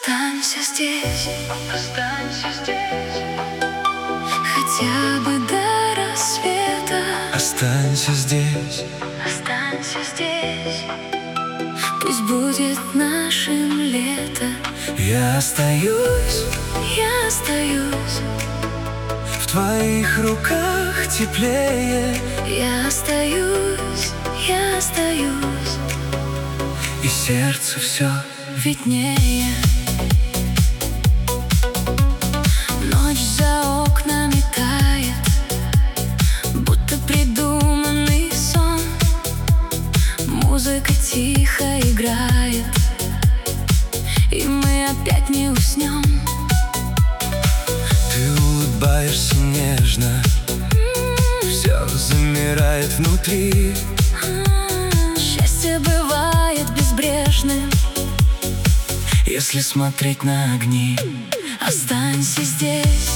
Останься здесь, хотя бы до рассвета. Останься здесь, пусть будет нашим лето. я остаюсь в твоих руках теплее. Я остаюсь, И сердцу все виднее. Ночь за окнами тает, будто придуманный сон. Музыка тихо играет, и мы опять не уснем. Ты улыбаешься нежно, все замирает внутри. Счастье бывает безбрежным, если смотреть на огни. Останься здесь,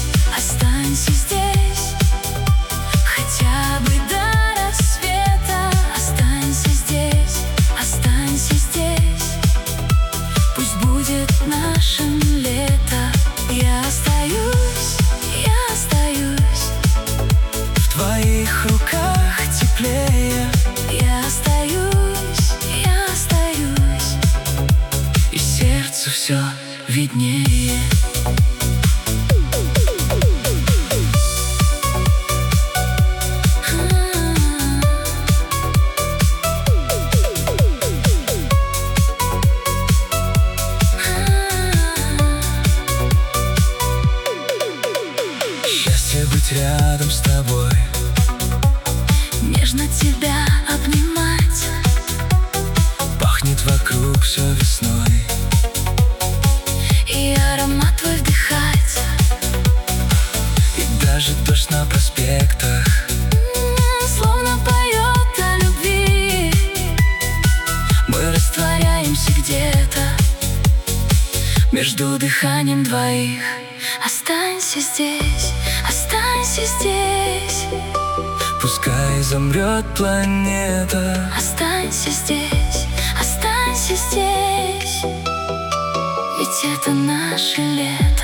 хотя бы до рассвета. Останься здесь, пусть будет нашим лето. Я остаюсь В твоих руках теплее. Я остаюсь, И сердцу все виднее. Счастье быть рядом с тобой, нежно тебя обнимать. пахнет вокруг все весной, И аромат твой вдыхать. и даже дождь на проспектах Словно поет о любви. мы Растворяемся где-то между дыханием двоих. Останься здесь, пускай замрет планета. останься здесь, ведь это наше лето.